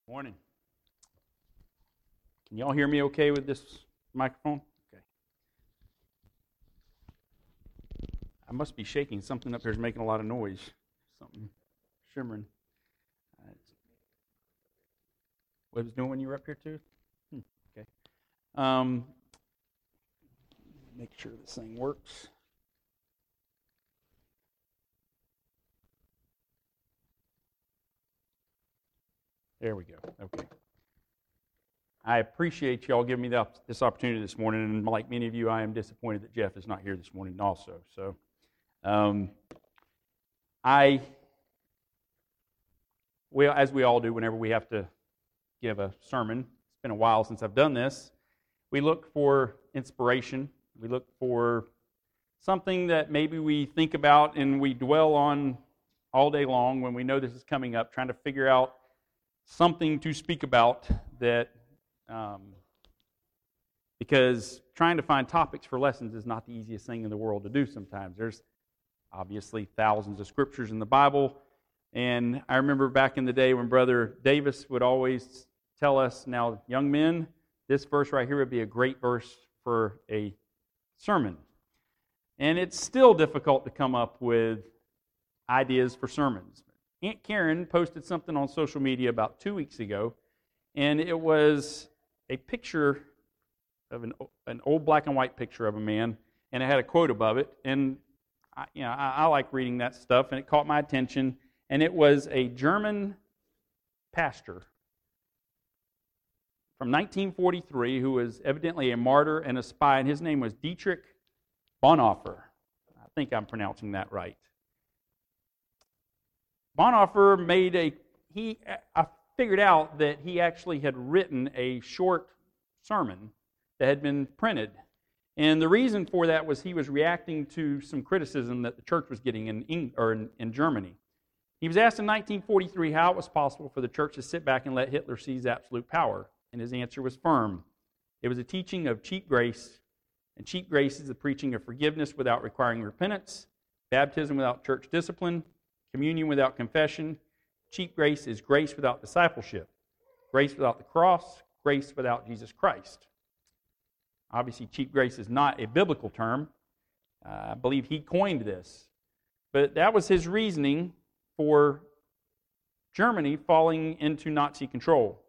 Morning. Can y'all hear me okay with this microphone? Okay. I must be shaking. Something up here is making a lot of noise. Something shimmering. What it was doing when you were up here too? Okay. Make sure this thing works. There we go. Okay. I appreciate y'all giving me this opportunity this morning, and like many of you, I am disappointed that Jeff is not here this morning also. So, as we all do whenever we have to give a sermon, it's been a while since I've done this, we look for inspiration. We look for something that maybe we think about and we dwell on all day long when we know this is coming up, trying to figure out something to speak about that, because trying to find topics for lessons is not the easiest thing in the world to do sometimes. There's obviously thousands of scriptures in the Bible, and I remember back in the day when Brother Davis would always tell us, now young men, this verse right here would be a great verse for a sermon. And it's still difficult to come up with ideas for sermons. Aunt Karen posted something on social media about 2 weeks ago, and it was a picture of an old black and white picture of a man, and it had a quote above it. And I like reading that stuff, and it caught my attention. And it was a German pastor from 1943 who was evidently a martyr and a spy, and his name was Dietrich Bonhoeffer. I think I'm pronouncing that right. Bonhoeffer I figured out that he actually had written a short sermon that had been printed. And the reason for that was he was reacting to some criticism that the church was getting in Germany. He was asked in 1943 how it was possible for the church to sit back and let Hitler seize absolute power. And his answer was firm. It was a teaching of cheap grace, and cheap grace is the preaching of forgiveness without requiring repentance, baptism without church discipline, communion without confession. Cheap grace is grace without discipleship, grace without the cross, grace without Jesus Christ. Obviously, cheap grace is not a biblical term. I believe he coined this. But that was his reasoning for Germany falling into Nazi control.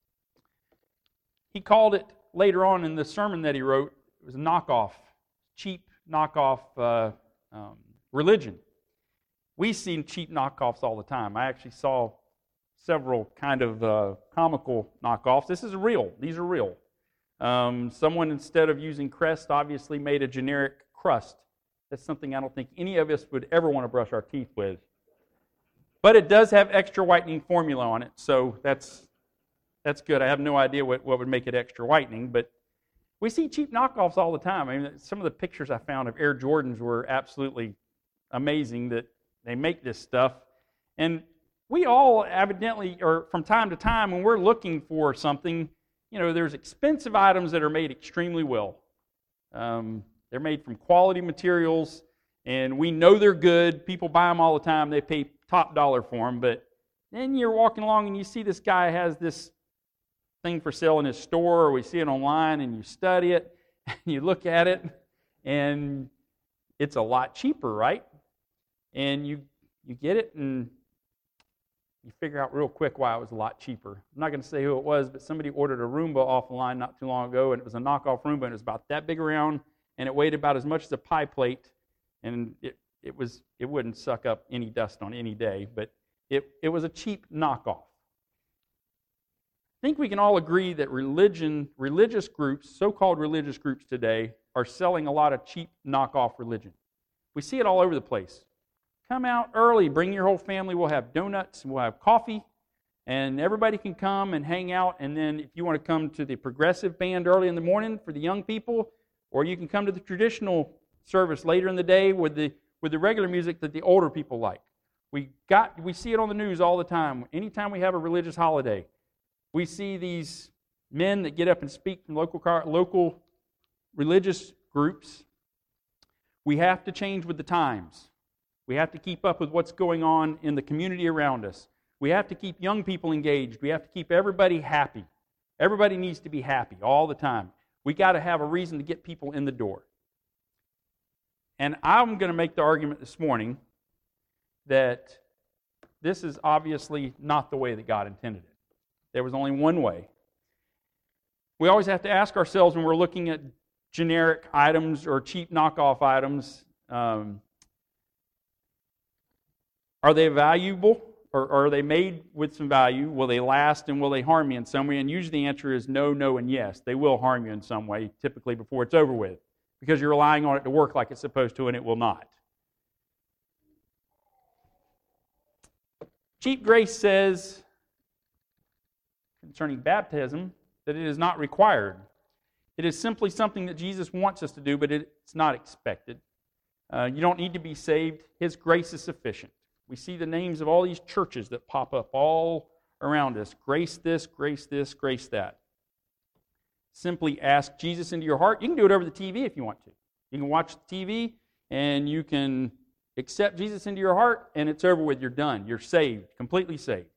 He called it, later on in the sermon that he wrote, it was a knockoff, cheap knockoff religion. We see cheap knockoffs all the time. I actually saw several kind of comical knockoffs. This is real. These are real. Someone, instead of using Crest, obviously made a generic crust. That's something I don't think any of us would ever want to brush our teeth with. But it does have extra whitening formula on it, so that's good. I have no idea what would make it extra whitening, but we see cheap knockoffs all the time. I mean, some of the pictures I found of Air Jordans were absolutely amazing that they make this stuff. And we all evidently, or from time to time, when we're looking for something, there's expensive items that are made extremely well. They're made from quality materials, and we know they're good. People buy them all the time. They pay top dollar for them. But then you're walking along and you see this guy has this thing for sale in his store, or we see it online, and you study it, and you look at it, and it's a lot cheaper, right? And you get it, and you figure out real quick why it was a lot cheaper. I'm not going to say who it was, but somebody ordered a Roomba off the line not too long ago, and it was a knockoff Roomba, and it was about that big around, and it weighed about as much as a pie plate, and it wouldn't suck up any dust on any day, but it was a cheap knockoff. I think we can all agree that religious groups, so-called religious groups today, are selling a lot of cheap knockoff religion. We see it all over the place. Come out early, bring your whole family, we'll have donuts, and we'll have coffee, and everybody can come and hang out, and then if you want to come to the progressive band early in the morning for the young people, or you can come to the traditional service later in the day with the regular music that the older people like. We see it on the news all the time. Anytime we have a religious holiday, we see these men that get up and speak from local religious groups. We have to change with the times. We have to keep up with what's going on in the community around us. We have to keep young people engaged. We have to keep everybody happy. Everybody needs to be happy all the time. We got to have a reason to get people in the door. And I'm going to make the argument this morning that this is obviously not the way that God intended it. There was only one way. We always have to ask ourselves when we're looking at generic items or cheap knockoff items, are they valuable? Or are they made with some value? Will they last and will they harm you in some way? And usually the answer is no, no, and yes. They will harm you in some way, typically before it's over with, because you're relying on it to work like it's supposed to, and it will not. Cheap grace says, concerning baptism, that it is not required. It is simply something that Jesus wants us to do, but it's not expected. You don't need to be saved. His grace is sufficient. We see the names of all these churches that pop up all around us. Grace this, grace this, grace that. Simply ask Jesus into your heart. You can do it over the TV if you want to. You can watch the TV and you can accept Jesus into your heart and it's over with. You're done. You're saved, completely saved.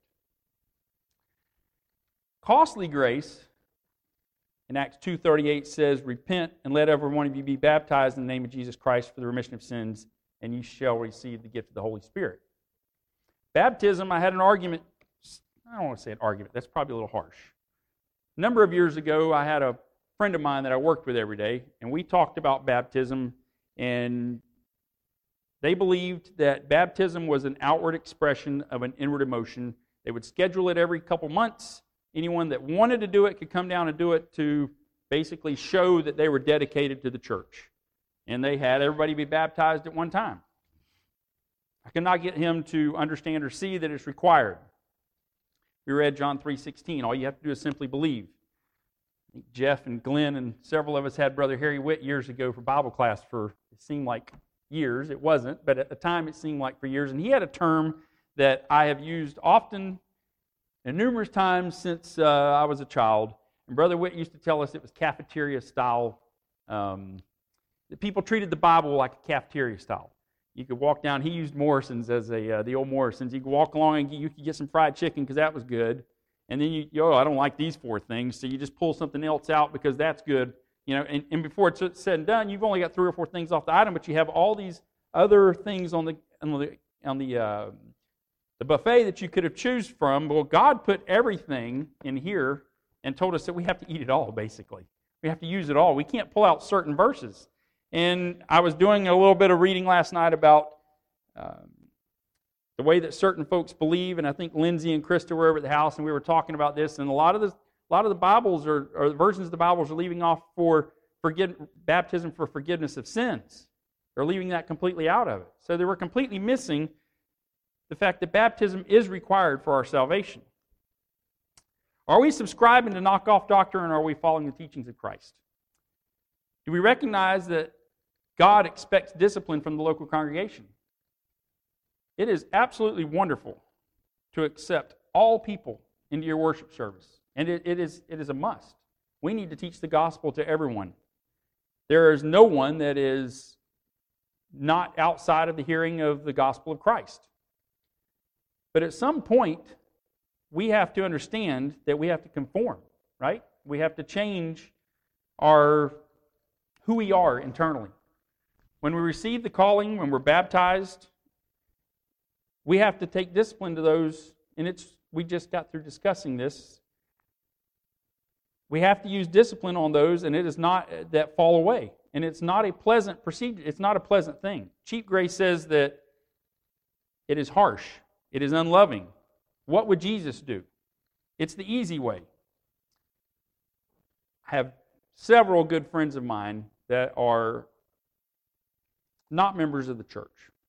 Costly grace in Acts 2:38 says, repent and let every one of you be baptized in the name of Jesus Christ for the remission of sins, and you shall receive the gift of the Holy Spirit. Baptism, I had an argument. I don't want to say an argument. That's probably a little harsh. A number of years ago, I had a friend of mine that I worked with every day, and we talked about baptism, and they believed that baptism was an outward expression of an inward emotion. They would schedule it every couple months. Anyone that wanted to do it could come down and do it to basically show that they were dedicated to the church. And they had everybody be baptized at one time. I could not get him to understand or see that it's required. We read John 3:16. All you have to do is simply believe. I think Jeff and Glenn and several of us had Brother Harry Witt years ago for Bible class for, it seemed like years. It wasn't, but at the time it seemed like for years. And he had a term that I have used often and numerous times since I was a child. And Brother Witt used to tell us it was cafeteria style. That people treated the Bible like a cafeteria style. You could walk down. He used Morrison's as the old Morrison's. You could walk along and you could get some fried chicken because that was good. And then I don't like these four things, so you just pull something else out because that's good. And before it's said and done, you've only got 3 or 4 things off the item, but you have all these other things on the buffet that you could have choose from. Well, God put everything in here and told us that we have to eat it all. Basically, we have to use it all. We can't pull out certain verses. And I was doing a little bit of reading last night about the way that certain folks believe, and I think Lindsay and Krista were over at the house, and we were talking about this. And a lot of the Bibles or the versions of the Bibles are leaving off for baptism for forgiveness of sins. They're leaving that completely out of it. So they were completely missing the fact that baptism is required for our salvation. Are we subscribing to knockoff doctrine, or are we following the teachings of Christ? Do we recognize that God expects discipline from the local congregation? It is absolutely wonderful to accept all people into your worship service. And it is a must. We need to teach the gospel to everyone. There is no one that is not outside of the hearing of the gospel of Christ. But at some point, we have to understand that we have to conform, right? We have to change who we are internally. When we receive the calling, when we're baptized, we have to take discipline to those, and we just got through discussing this. We have to use discipline on those, and it is not that fall away. And it's not a pleasant procedure. It's not a pleasant thing. Cheap grace says that it is harsh. It is unloving. What would Jesus do? It's the easy way. I have several good friends of mine that are not members of the church.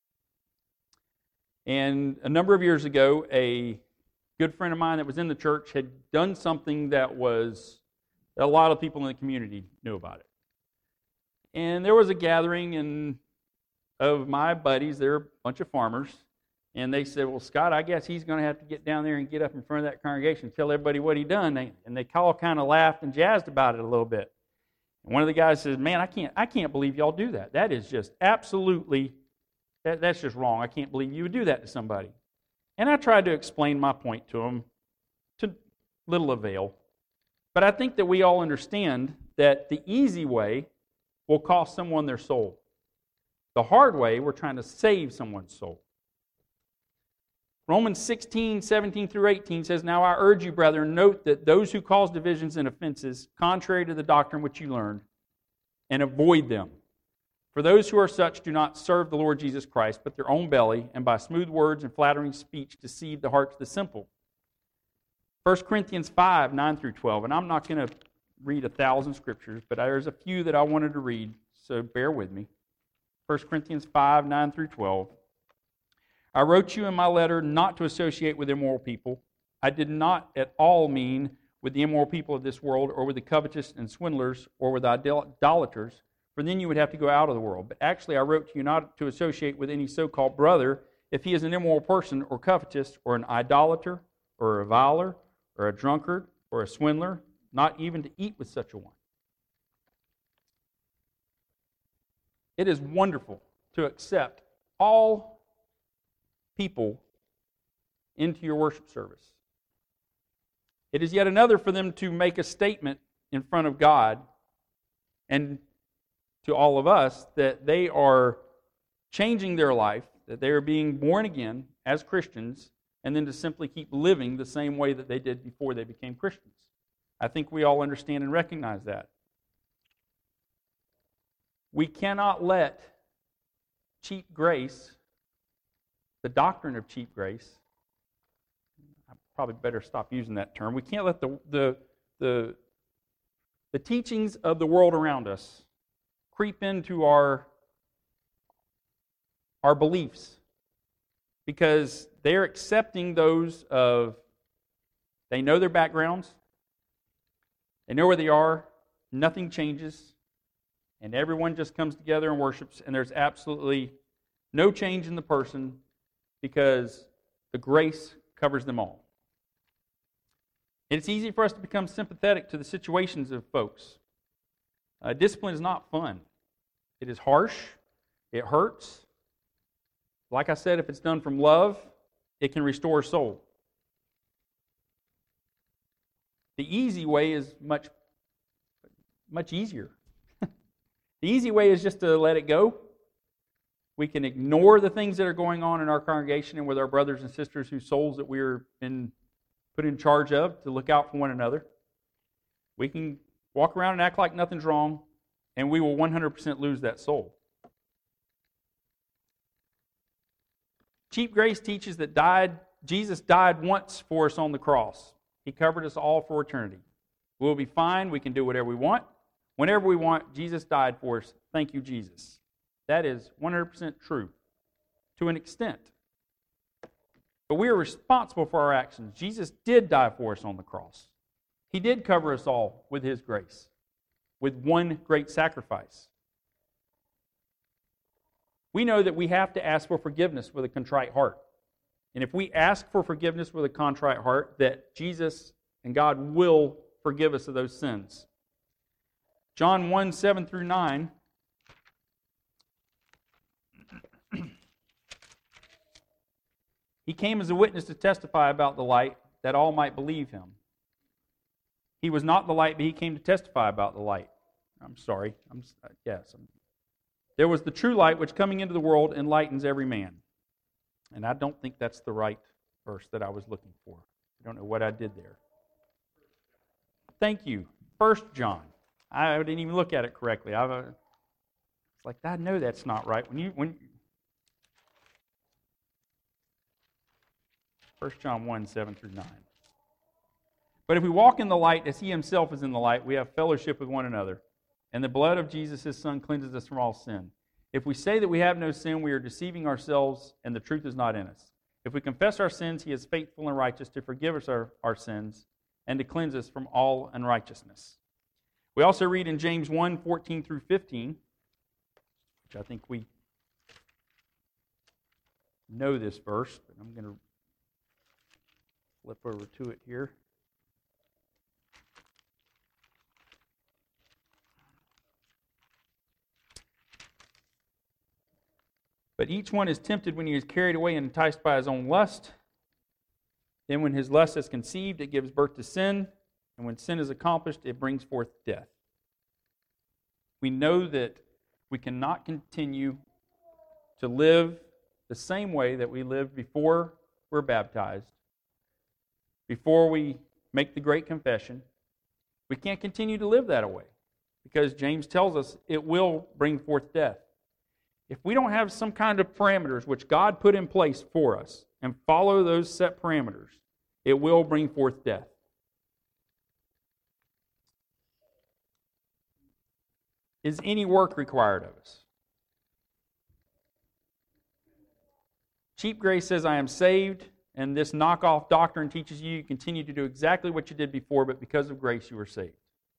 And a number of years ago, a good friend of mine that was in the church had done something that a lot of people in the community knew about it. And there was a gathering of my buddies. They're a bunch of farmers. And they said, well, Scott, I guess he's going to have to get down there and get up in front of that congregation and tell everybody what he done. And they all kind of laughed and jazzed about it a little bit. And one of the guys says, man, I can't believe y'all do that. That is just absolutely, that's just wrong. I can't believe you would do that to somebody. And I tried to explain my point to them to little avail. But I think that we all understand that the easy way will cost someone their soul. The hard way, we're trying to save someone's soul. Romans 16:17 through 18 says, "Now I urge you, brethren, note that those who cause divisions and offenses, contrary to the doctrine which you learned, and avoid them. For those who are such do not serve the Lord Jesus Christ, but their own belly, and by smooth words and flattering speech deceive the hearts of the simple." 1 Corinthians 5:9 through 12, and I'm not going to read 1,000 scriptures, but there's a few that I wanted to read, so bear with me. 1 Corinthians 5:9 through 12. "I wrote you in my letter not to associate with immoral people. I did not at all mean with the immoral people of this world, or with the covetous and swindlers, or with idolaters, for then you would have to go out of the world. But actually I wrote to you not to associate with any so-called brother if he is an immoral person, or covetous, or an idolater, or a reviler, or a drunkard, or a swindler, not even to eat with such a one." It is wonderful to accept all people into your worship service. It is yet another for them to make a statement in front of God and to all of us that they are changing their life, that they are being born again as Christians, and then to simply keep living the same way that they did before they became Christians. I think we all understand and recognize that. We cannot let cheap grace, the doctrine of cheap grace, I probably better stop using that term. We can't let the teachings of the world around us creep into our beliefs, because they're accepting those of, they know their backgrounds, they know where they are, nothing changes, and everyone just comes together and worships, and there's absolutely no change in the person because the grace covers them all. And it's easy for us to become sympathetic to the situations of folks. Discipline is not fun. It is harsh. It hurts. Like I said, if it's done from love, it can restore a soul. The easy way is much easier. The easy way is just to let it go. We can ignore the things that are going on in our congregation and with our brothers and sisters whose souls that we're been put in charge of to look out for one another. We can walk around and act like nothing's wrong, and we will 100% lose that soul. Cheap grace teaches that Jesus died once for us on the cross. He covered us all for eternity. We'll be fine. We can do whatever we want. Whenever we want, Jesus died for us. Thank you, Jesus. That is 100% true to an extent. But we are responsible for our actions. Jesus did die for us on the cross. He did cover us all with His grace, with one great sacrifice. We know that we have to ask for forgiveness with a contrite heart. And if we ask for forgiveness with a contrite heart, that Jesus and God will forgive us of those sins. John 1:7 through 9. He came as a witness to testify about the light, that all might believe him. He was not the light, but he came to testify about the light. There was the true light, which coming into the world enlightens every man. And I don't think that's the right verse that I was looking for. I don't know what I did there. Thank you. 1 John. I didn't even look at it correctly. It's like, I know that's not right. 1 John 1:7 through 9. But if we walk in the light as He Himself is in the light, we have fellowship with one another. And the blood of Jesus, His Son, cleanses us from all sin. If we say that we have no sin, we are deceiving ourselves, and the truth is not in us. If we confess our sins, He is faithful and righteous to forgive us our sins and to cleanse us from all unrighteousness. We also read in James 1:14 through 15, which I think we know this verse, but I'm going to flip over to it here. But each one is tempted when he is carried away and enticed by his own lust. Then when his lust is conceived, it gives birth to sin. And when sin is accomplished, it brings forth death. We know that we cannot continue to live the same way that we lived before we're baptized, before we make the great confession. We can't continue to live that way because James tells us it will bring forth death. If we don't have some kind of parameters which God put in place for us and follow those set parameters, it will bring forth death. Is any work required of us? Cheap grace says, I am saved, and this knockoff doctrine teaches you continue to do exactly what you did before, but because of grace you were saved.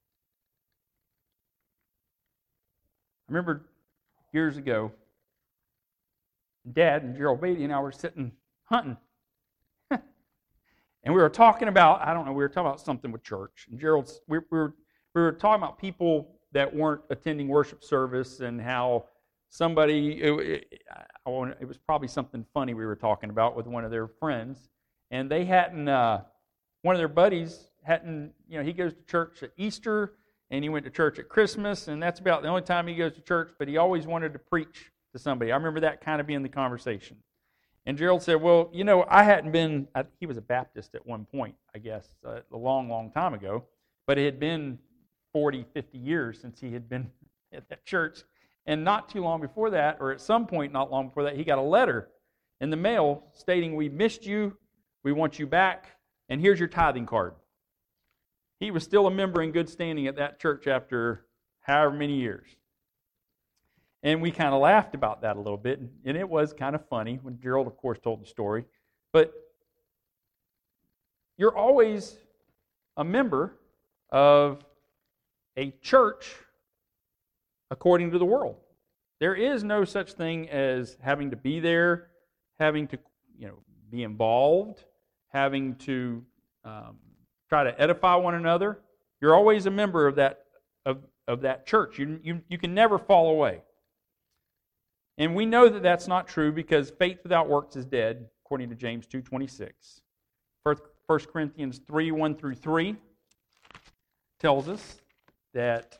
I remember years ago, Dad and Gerald Beatty and I were sitting hunting. And we were talking about, we were talking about something with church. And we were talking about people that weren't attending worship service and how somebody, it was probably something funny we were talking about with one of their friends. And they hadn't, one of their buddies hadn't, he goes to church at Easter and he went to church at Christmas, and that's about the only time he goes to church, but he always wanted to preach to somebody. I remember that kind of being the conversation. And Gerald said, well, I hadn't been, he was a Baptist at one point, I guess, a long, long time ago, but it had been 40, 50 years since he had been at that church. And not too long before that, or at some point not long before that, he got a letter in the mail stating, we missed you, we want you back, and here's your tithing card. He was still a member in good standing at that church after however many years. And we kind of laughed about that a little bit, and it was kind of funny when Gerald, of course, told the story. But you're always a member of a church according to the world. There is no such thing as having to be there, having to be involved, having to try to edify one another. You're always a member of that church. You can never fall away. And we know that that's not true because faith without works is dead, according to James 2:26. 1 Corinthians 3:1-3 tells us that,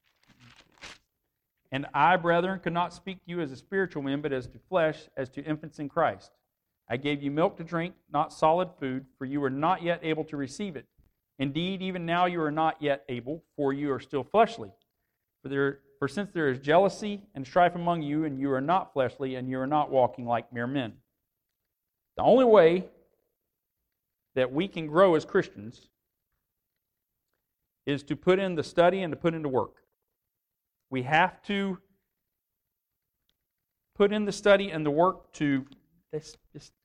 and I, brethren, could not speak to you as a spiritual men, but as to flesh, as to infants in Christ. I gave you milk to drink, not solid food, for you were not yet able to receive it. Indeed, even now you are not yet able, for you are still fleshly. For since there is jealousy and strife among you, and you are not fleshly, and you are not walking like mere men. The only way that we can grow as Christians is to put in the study and to put into work. We have to put in the study and the work to I don't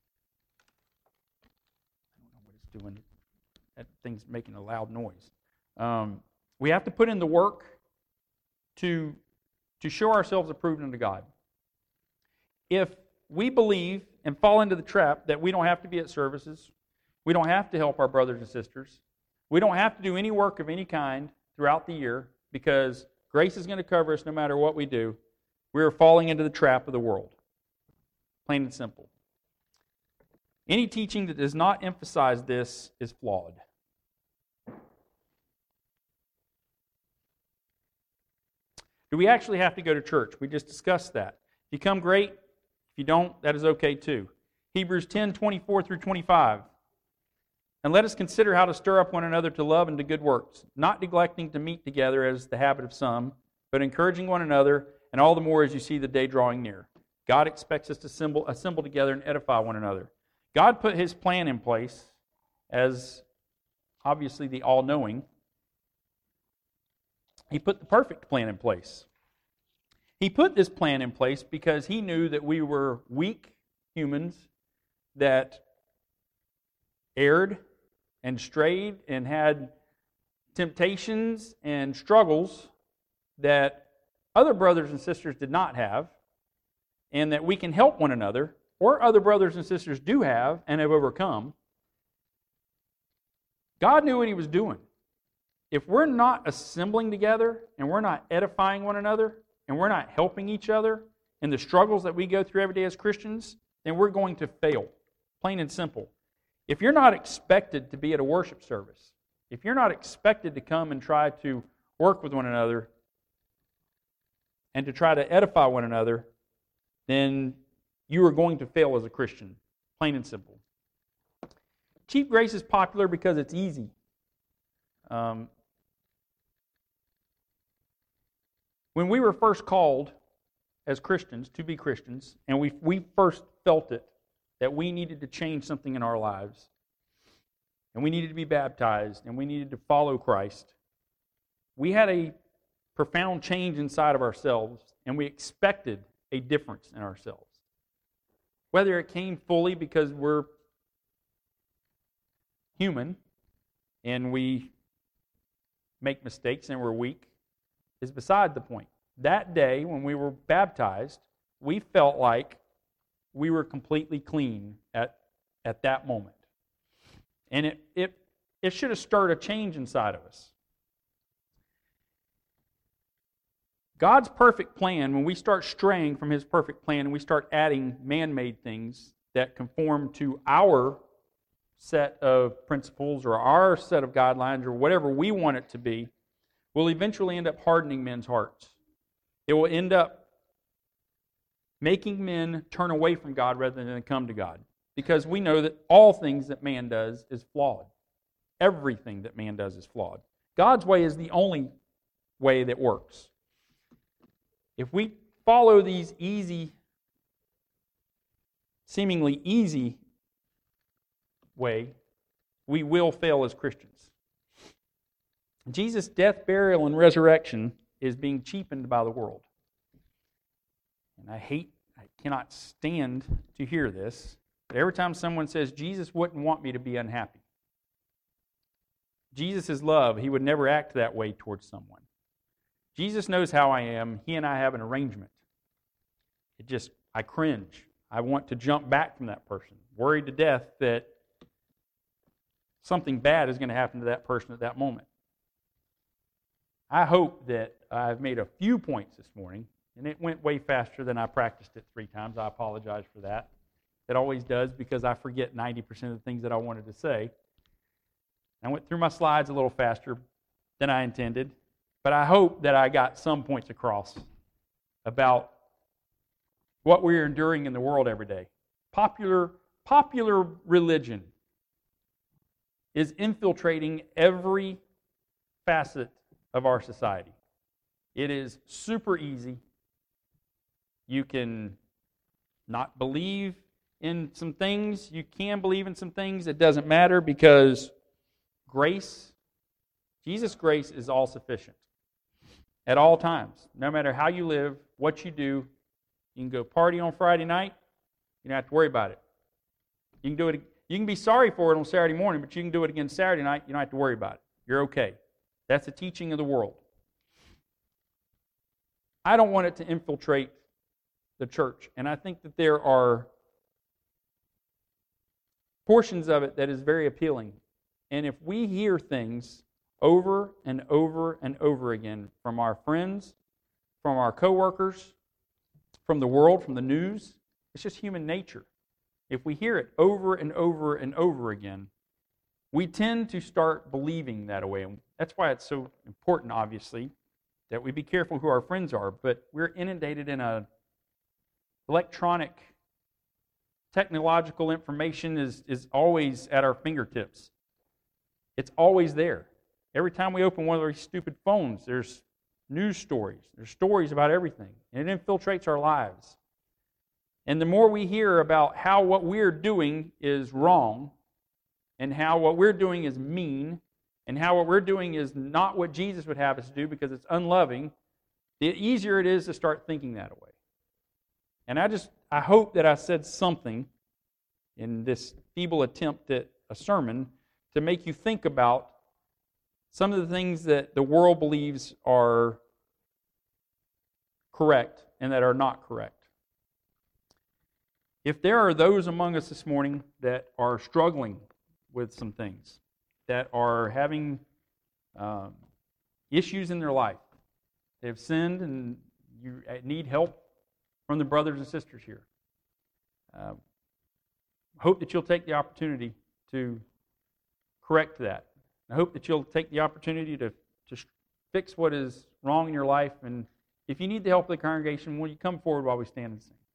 know what it's doing. That thing's making a loud noise. We have to put in the work to show ourselves approved unto God. If we believe and fall into the trap that we don't have to be at services, we don't have to help our brothers and sisters, we don't have to do any work of any kind throughout the year because grace is going to cover us no matter what we do, we are falling into the trap of the world. Plain and simple. Any teaching that does not emphasize this is flawed. Do we actually have to go to church? We just discussed that. If you come, great. If you don't, that is okay too. Hebrews 10:24-25. And let us consider how to stir up one another to love and to good works, not neglecting to meet together as the habit of some, but encouraging one another, and all the more as you see the day drawing near. God expects us to assemble together and edify one another. God put His plan in place as obviously the all-knowing. He put the perfect plan in place. He put this plan in place because He knew that we were weak humans that erred and strayed and had temptations and struggles that other brothers and sisters did not have, and that we can help one another, or other brothers and sisters do have and have overcome. God knew what He was doing. If we're not assembling together and we're not edifying one another and we're not helping each other in the struggles that we go through every day as Christians, then we're going to fail. Plain and simple. If you're not expected to be at a worship service, if you're not expected to come and try to work with one another and to try to edify one another, then you are going to fail as a Christian, plain and simple. Cheap grace is popular because it's easy. When we were first called as Christians to be Christians, and we first felt it, that we needed to change something in our lives, and we needed to be baptized, and we needed to follow Christ, we had a profound change inside of ourselves, and we expected a difference in ourselves. Whether it came fully because we're human and we make mistakes and we're weak is beside the point. That day when we were baptized, we felt like we were completely clean at that moment. And it should have stirred a change inside of us. God's perfect plan, when we start straying from His perfect plan and we start adding man-made things that conform to our set of principles or our set of guidelines or whatever we want it to be, will eventually end up hardening men's hearts. It will end up making men turn away from God rather than come to God. Because we know that all things that man does is flawed. Everything that man does is flawed. God's way is the only way that works. If we follow these seemingly easy way, we will fail as Christians. Jesus' death, burial, and resurrection is being cheapened by the world. And I cannot stand to hear this, but every time someone says, Jesus wouldn't want me to be unhappy. Jesus is love. He would never act that way towards someone. Jesus knows how I am. He and I have an arrangement. I cringe. I want to jump back from that person, worried to death that something bad is going to happen to that person at that moment. I hope that I've made a few points this morning, and it went way faster than I practiced it 3 times. I apologize for that. It always does because I forget 90% of the things that I wanted to say. I went through my slides a little faster than I intended, but I hope that I got some points across about what we're enduring in the world every day. Popular religion is infiltrating every facet of our society. It is super easy. You can not believe in some things. You can believe in some things. It doesn't matter because grace, Jesus' grace is all sufficient at all times. No matter how you live, what you do, you can go party on Friday night. You don't have to worry about it. You can do it. You can be sorry for it on Saturday morning, but you can do it again Saturday night. You don't have to worry about it. You're okay. That's the teaching of the world. I don't want it to infiltrate the church, and I think that there are portions of it that is very appealing. And if we hear things over and over and over again from our friends, from our coworkers, from the world, from the news, it's just human nature. If we hear it over and over and over again, we tend to start believing that way. And that's why it's so important, obviously, that we be careful who our friends are. But we're inundated in a electronic, technological information is always at our fingertips. It's always there. Every time we open one of these stupid phones, there's news stories. There's stories about everything. And it infiltrates our lives. And the more we hear about how what we're doing is wrong, and how what we're doing is mean, and how what we're doing is not what Jesus would have us do because it's unloving, the easier it is to start thinking that way. And I hope that I said something in this feeble attempt at a sermon to make you think about some of the things that the world believes are correct and that are not correct. If there are those among us this morning that are struggling with some things, that are having issues in their life, they have sinned and you need help from the brothers and sisters here, hope that you'll take the opportunity to correct that. I hope that you'll take the opportunity to fix what is wrong in your life. And if you need the help of the congregation, will you come forward while we stand and sing?